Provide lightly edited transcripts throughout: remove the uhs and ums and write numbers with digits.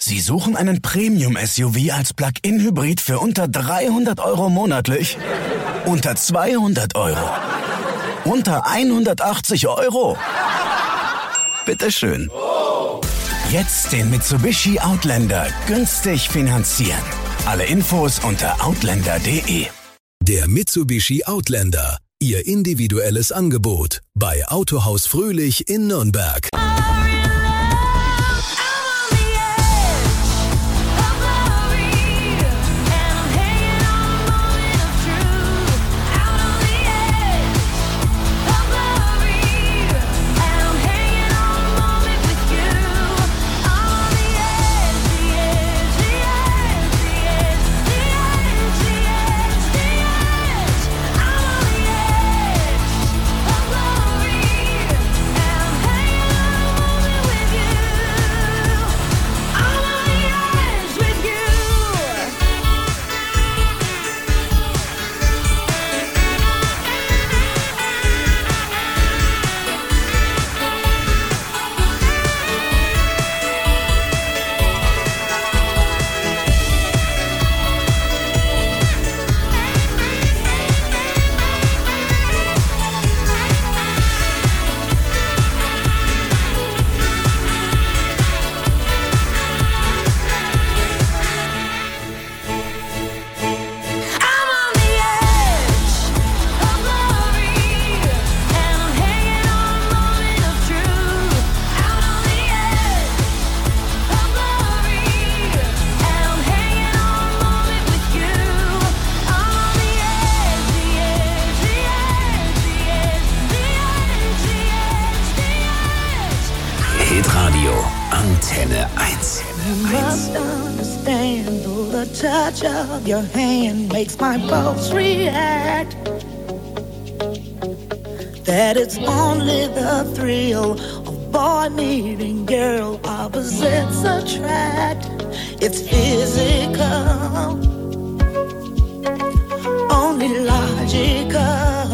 Sie suchen einen Premium-SUV als Plug-in-Hybrid für unter 300 € monatlich? Unter 200 €? Unter 180 €? Bitteschön. Jetzt den Mitsubishi Outlander günstig finanzieren. Alle Infos unter outlander.de. Der Mitsubishi Outlander. Ihr individuelles Angebot bei Autohaus Fröhlich in Nürnberg. Hitradio Antenne 1. You must understand, though the touch of your hand makes my pulse react, that it's only the thrill of boy meeting girl, opposites attract. It's physical, only logical.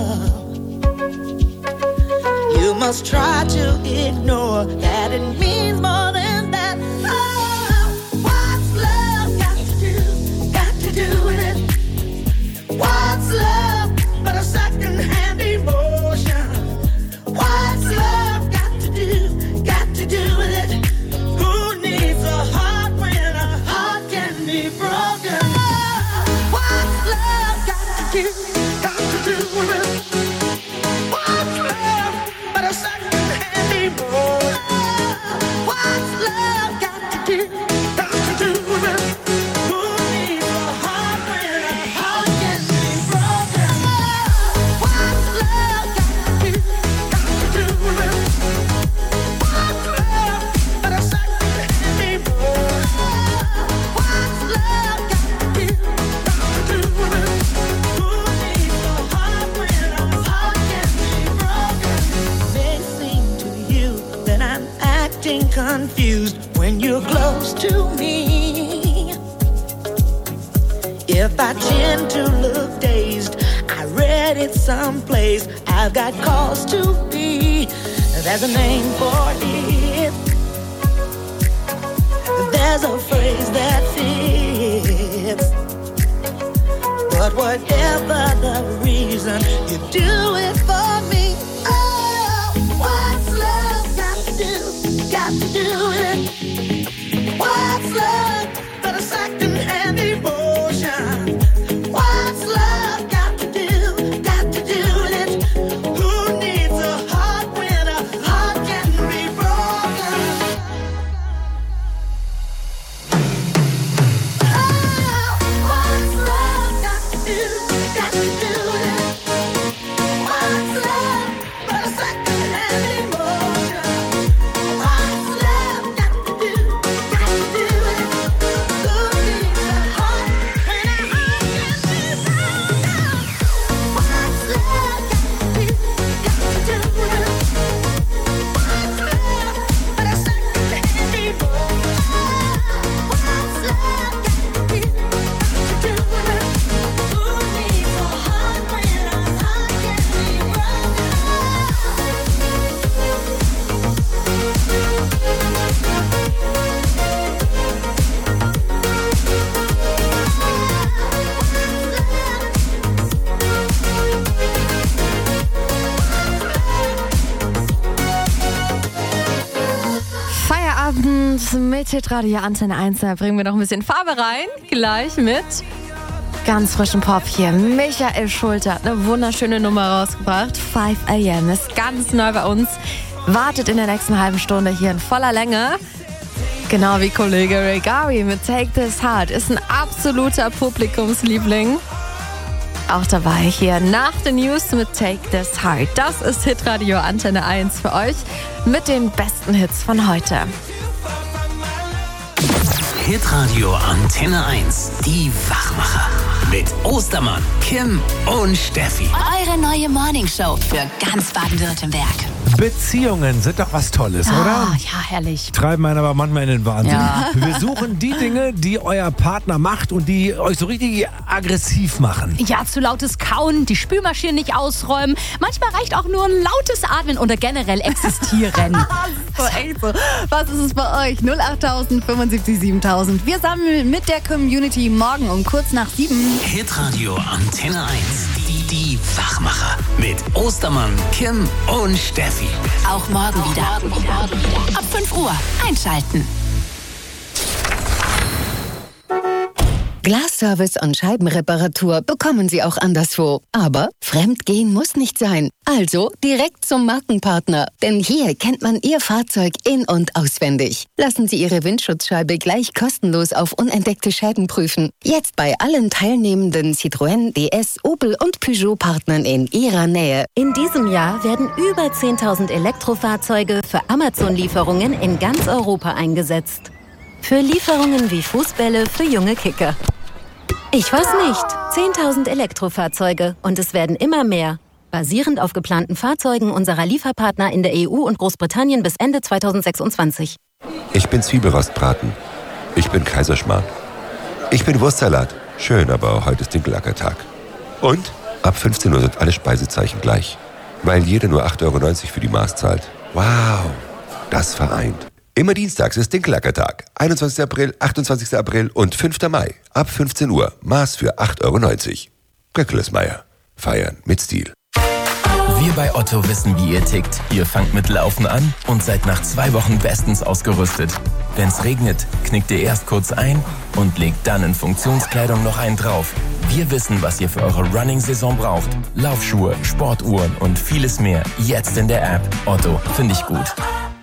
You must try to ignore that it means more than that. Oh, what's love got to do with it? What's love but a second-hand emotion? What's love got to do with it? Who needs a heart when a heart can be broken? Oh, what's love got to do with it? What's love but a second-hand emotion? What's love got to do with it? Who needs a heart when a heart can be broken? What's love got to do with it? What's love but a second-hand emotion? What's love got to do with it? Who needs a heart when a heart can be broken? May seem to you that I'm acting confused when you're close to me. If I tend to look dazed, I read it someplace, I've got cause to be. There's a name for it. There's a phrase that fits. But whatever the reason, you do it for me. Oh, what's love got to do with it? What's love but a second-hand emotion? What's love got to do with it? Who needs a heart when a heart can be broken? Oh, what's love got to do with it? mit Hitradio Antenne 1. Da bringen wir noch ein bisschen Farbe rein. Gleich mit ganz frischem Pop hier. Michael Schulte hat eine wunderschöne Nummer rausgebracht. 5 AM ist ganz neu bei uns. Wartet in der nächsten halben Stunde hier in voller Länge. Genau wie Kollege Ray Gary mit Take This Heart. Ist ein absoluter Publikumsliebling. Auch dabei hier nach den News mit Take This Heart. Das ist Hitradio Antenne 1 für euch mit den besten Hits von heute. Hitradio Antenne 1, die Wachmacher. Mit Ostermann, Kim und Steffi. Eure neue Morningshow für ganz Baden-Württemberg. Beziehungen sind doch was Tolles, oder? Ja, herrlich. Treiben einen aber manchmal in den Wahnsinn. Ja. Wir suchen die Dinge, die euer Partner macht und die euch so richtig aggressiv machen. Ja, zu lautes Kauen, die Spülmaschine nicht ausräumen. Manchmal reicht auch nur ein lautes Atmen oder generell existieren. So, echt so. Was ist es bei euch? 08000 75 7000. Wir sammeln mit der Community morgen um kurz nach 7. Hitradio Antenne 1, die Wachmacher. Mit Ostermann, Kim und Steffi. Auch morgen wieder. Ab 5 Uhr einschalten. Glasservice und Scheibenreparatur bekommen Sie auch anderswo. Aber fremdgehen muss nicht sein. Also direkt zum Markenpartner. Denn hier kennt man Ihr Fahrzeug in- und auswendig. Lassen Sie Ihre Windschutzscheibe gleich kostenlos auf unentdeckte Schäden prüfen. Jetzt bei allen teilnehmenden Citroën, DS, Opel und Peugeot-Partnern in Ihrer Nähe. In diesem Jahr werden über 10.000 Elektrofahrzeuge für Amazon-Lieferungen in ganz Europa eingesetzt. Für Lieferungen wie Fußbälle für junge Kicker. Ich weiß nicht. 10.000 Elektrofahrzeuge und es werden immer mehr. Basierend auf geplanten Fahrzeugen unserer Lieferpartner in der EU und Großbritannien bis Ende 2026. Ich bin Zwiebelrostbraten. Ich bin Kaiserschmarrn. Ich bin Wurstsalat. Schön, aber heute ist Dinkelackertag. Und ab 15 Uhr sind alle Speisezeichen gleich. Weil jeder nur 8,90 € für die Maß zahlt. Wow, das vereint. Immer dienstags ist Dinkelackertag. 21. April, 28. April und 5. Mai. Ab 15 Uhr. Maß für 8,90 €. Göckelesmeier. Feiern mit Stil. Wir bei Otto wissen, wie ihr tickt. Ihr fangt mit Laufen an und seid nach 2 Wochen bestens ausgerüstet. Wenn's regnet, knickt ihr erst kurz ein und legt dann in Funktionskleidung noch einen drauf. Wir wissen, was ihr für eure Running-Saison braucht. Laufschuhe, Sportuhren und vieles mehr. Jetzt in der App. Otto, finde ich gut.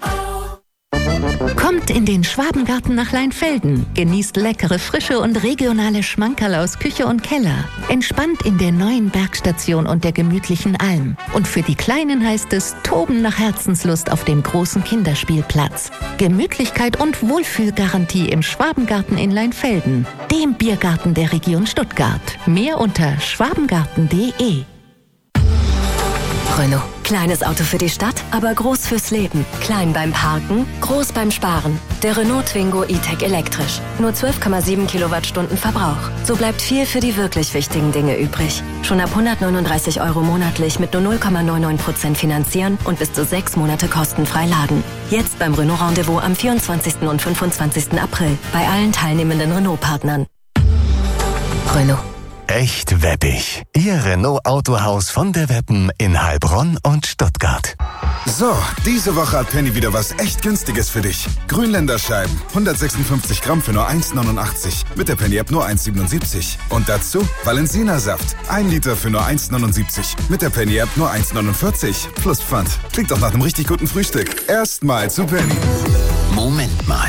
Kommt in den Schwabengarten nach Leinfelden. Genießt leckere, frische und regionale Schmankerl aus Küche und Keller. Entspannt in der neuen Bergstation und der gemütlichen Alm. Und für die Kleinen heißt es Toben nach Herzenslust auf dem großen Kinderspielplatz. Gemütlichkeit und Wohlfühlgarantie im Schwabengarten in Leinfelden. Dem Biergarten der Region Stuttgart. Mehr unter schwabengarten.de. Renault. Kleines Auto für die Stadt, aber groß fürs Leben. Klein beim Parken, groß beim Sparen. Der Renault Twingo E-Tech elektrisch. Nur 12,7 Kilowattstunden Verbrauch. So bleibt viel für die wirklich wichtigen Dinge übrig. Schon ab 139 € monatlich mit nur 0,99% finanzieren und bis zu 6 Monate kostenfrei laden. Jetzt beim Renault Rendezvous am 24. und 25. April. Bei allen teilnehmenden Renault-Partnern. Renault. Echt weppig. Ihr Renault Autohaus von der Weppen in Heilbronn und Stuttgart. So, diese Woche hat Penny wieder was echt Günstiges für dich. Grünländerscheiben, 156 Gramm für nur 1,89. Mit der Penny-App nur 1,77. Und dazu Valensina-Saft, 1 Liter für nur 1,79. Mit der Penny-App nur 1,49. Plus Pfand. Klingt doch nach einem richtig guten Frühstück. Erstmal zu Penny. Moment mal.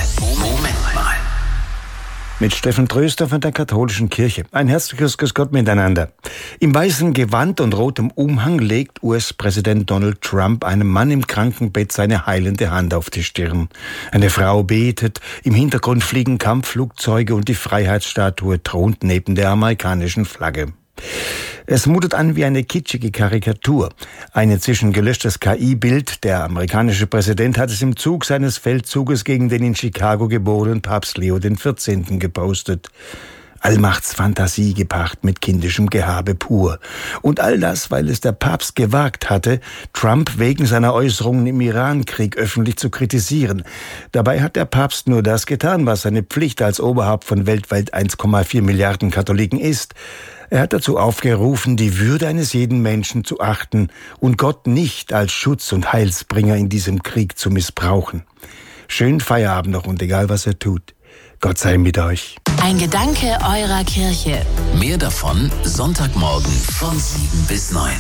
Mit Steffen Tröster von der Katholischen Kirche. Ein herzliches Grüß Gott miteinander. Im weißen Gewand und rotem Umhang legt US-Präsident Donald Trump einem Mann im Krankenbett seine heilende Hand auf die Stirn. Eine Frau betet, im Hintergrund fliegen Kampfflugzeuge und die Freiheitsstatue thront neben der amerikanischen Flagge. Es mutet an wie eine kitschige Karikatur. Ein inzwischen gelöschtes KI-Bild. Der amerikanische Präsident hat es im Zug seines Feldzuges gegen den in Chicago geborenen Papst Leo XIV. Gepostet. Allmachtsfantasie gepaart mit kindischem Gehabe pur. Und all das, weil es der Papst gewagt hatte, Trump wegen seiner Äußerungen im Iran-Krieg öffentlich zu kritisieren. Dabei hat der Papst nur das getan, was seine Pflicht als Oberhaupt von weltweit 1,4 Milliarden Katholiken ist. Er hat dazu aufgerufen, die Würde eines jeden Menschen zu achten und Gott nicht als Schutz- und Heilsbringer in diesem Krieg zu missbrauchen. Schönen Feierabend noch und egal was ihr tut, Gott sei mit euch. Ein Gedanke eurer Kirche. Mehr davon Sonntagmorgen von 7 bis 9.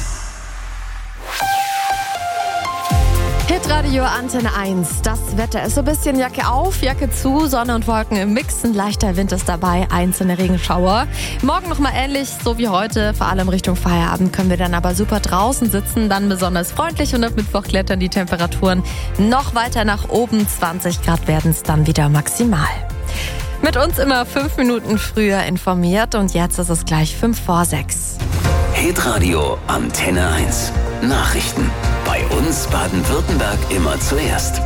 Hitradio Antenne 1. Das Wetter ist so ein bisschen Jacke auf, Jacke zu, Sonne und Wolken im Mix. Ein leichter Wind ist dabei, einzelne Regenschauer. Morgen nochmal ähnlich, so wie heute. Vor allem Richtung Feierabend können wir dann aber super draußen sitzen, dann besonders freundlich. Und ab Mittwoch klettern die Temperaturen noch weiter nach oben. 20 Grad werden es dann wieder maximal. Mit uns immer 5 Minuten früher informiert und jetzt ist es gleich 5:05. Hitradio Antenne 1. Nachrichten. Bei uns Baden-Württemberg immer zuerst.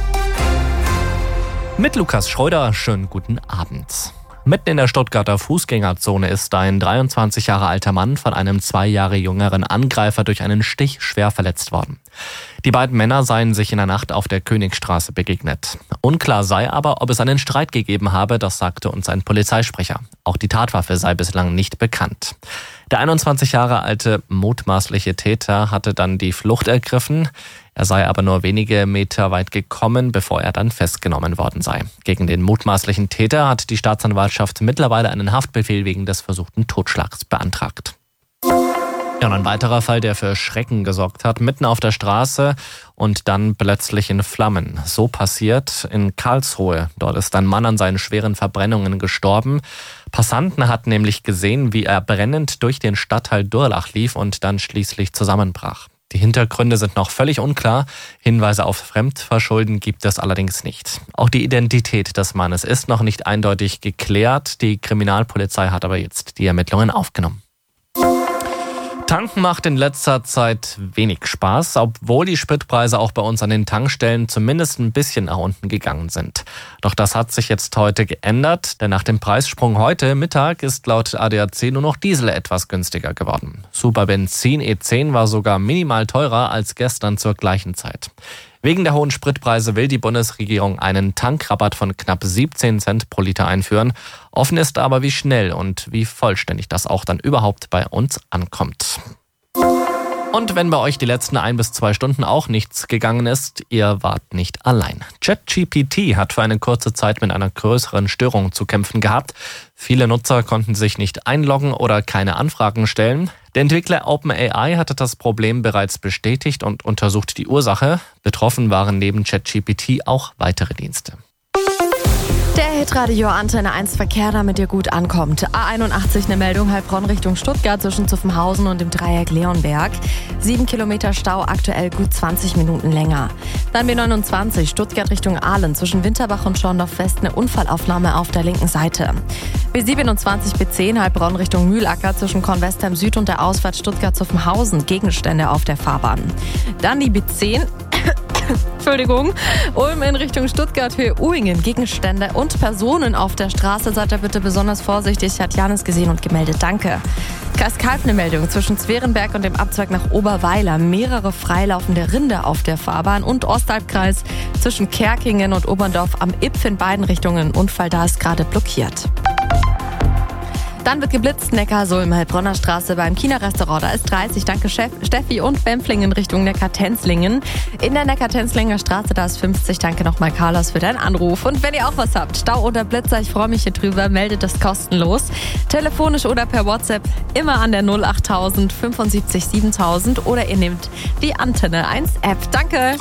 Mit Lukas Schröder, schönen guten Abend. Mitten in der Stuttgarter Fußgängerzone ist ein 23 Jahre alter Mann von einem 2 Jahre jüngeren Angreifer durch einen Stich schwer verletzt worden. Die beiden Männer seien sich in der Nacht auf der Königstraße begegnet. Unklar sei aber, ob es einen Streit gegeben habe, das sagte uns ein Polizeisprecher. Auch die Tatwaffe sei bislang nicht bekannt. Der 21 Jahre alte mutmaßliche Täter hatte dann die Flucht ergriffen. Er sei aber nur wenige Meter weit gekommen, bevor er dann festgenommen worden sei. Gegen den mutmaßlichen Täter hat die Staatsanwaltschaft mittlerweile einen Haftbefehl wegen des versuchten Totschlags beantragt. Ja, und ein weiterer Fall, der für Schrecken gesorgt hat, mitten auf der Straße und dann plötzlich in Flammen. So passiert in Karlsruhe. Dort ist ein Mann an seinen schweren Verbrennungen gestorben. Passanten hatten nämlich gesehen, wie er brennend durch den Stadtteil Durlach lief und dann schließlich zusammenbrach. Die Hintergründe sind noch völlig unklar. Hinweise auf Fremdverschulden gibt es allerdings nicht. Auch die Identität des Mannes ist noch nicht eindeutig geklärt. Die Kriminalpolizei hat aber jetzt die Ermittlungen aufgenommen. Tanken macht in letzter Zeit wenig Spaß, obwohl die Spritpreise auch bei uns an den Tankstellen zumindest ein bisschen nach unten gegangen sind. Doch das hat sich jetzt heute geändert, denn nach dem Preissprung heute Mittag ist laut ADAC nur noch Diesel etwas günstiger geworden. Super Benzin E10 war sogar minimal teurer als gestern zur gleichen Zeit. Wegen der hohen Spritpreise will die Bundesregierung einen Tankrabatt von knapp 17 Cent pro Liter einführen. Offen ist aber, wie schnell und wie vollständig das auch dann überhaupt bei uns ankommt. Und wenn bei euch die letzten 1 bis 2 Stunden auch nichts gegangen ist, ihr wart nicht allein. ChatGPT hat für eine kurze Zeit mit einer größeren Störung zu kämpfen gehabt. Viele Nutzer konnten sich nicht einloggen oder keine Anfragen stellen. Der Entwickler OpenAI hatte das Problem bereits bestätigt und untersucht die Ursache. Betroffen waren neben ChatGPT auch weitere Dienste. Der Hitradio Antenne 1 Verkehr, damit ihr gut ankommt. A81 eine Meldung, Heilbronn Richtung Stuttgart zwischen Zuffenhausen und dem Dreieck Leonberg. 7 Kilometer Stau, aktuell gut 20 Minuten länger. Dann B29 Stuttgart Richtung Aalen zwischen Winterbach und Schorndorf-West eine Unfallaufnahme auf der linken Seite. B27 B10 Heilbronn Richtung Mühlacker zwischen Kornwestheim Süd und der Ausfahrt Stuttgart-Zuffenhausen Gegenstände auf der Fahrbahn. Dann die B10 Entschuldigung, Ulm in Richtung Stuttgart, Höhe Uingen, Gegenstände und Personen auf der Straße. Seid da bitte besonders vorsichtig, hat Janis gesehen und gemeldet. Danke. Kreis Kalb eine Meldung zwischen Zwerenberg und dem Abzweig nach Oberweiler. Mehrere freilaufende Rinder auf der Fahrbahn und Ostalbkreis zwischen Kerkingen und Oberndorf am Ipf in beiden Richtungen. Unfall da ist gerade blockiert. Dann wird geblitzt, Neckarsulm, Heilbronner Straße beim China-Restaurant. Da ist 30, danke Steffi und Bempflingen Richtung Neckar-Tenzlingen. In der Neckar-Tenzlinger Straße, da ist 50, danke nochmal Carlos für deinen Anruf. Und wenn ihr auch was habt, Stau oder Blitzer, ich freue mich hier drüber, meldet das kostenlos. Telefonisch oder per WhatsApp immer an der 08000 75 7000 oder ihr nehmt die Antenne 1 App. Danke.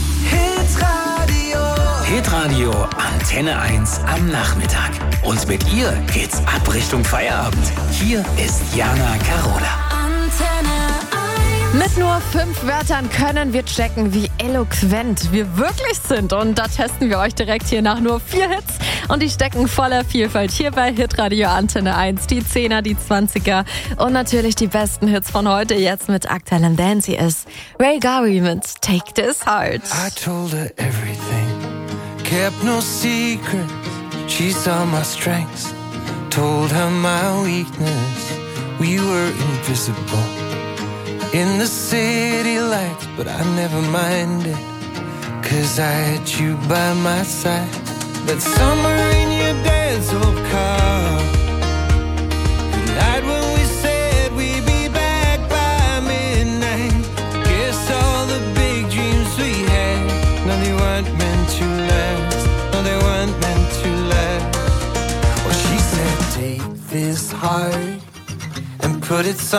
Hitradio Antenne 1 am Nachmittag. Und mit ihr geht's ab Richtung Feierabend. Hier ist Jana Carola. Mit nur 5 Wörtern können wir checken, wie eloquent wir wirklich sind. Und da testen wir euch direkt hier nach nur 4 Hits. Und die stecken voller Vielfalt hier bei Hitradio Antenne 1. Die 10er, die 20er und natürlich die besten Hits von heute. Jetzt mit aktuellem Dance. Hier ist Ray Gary mit Take This Heart. I told her everything, kept no secret. She saw my strengths, told her my weakness. We were invisible in the city lights, but I never minded, 'cause I had you by my side. That summer in your dad's old car, the night when we said we'd be back by midnight. Guess all the big dreams we had, now they weren't meant to last. heart and put it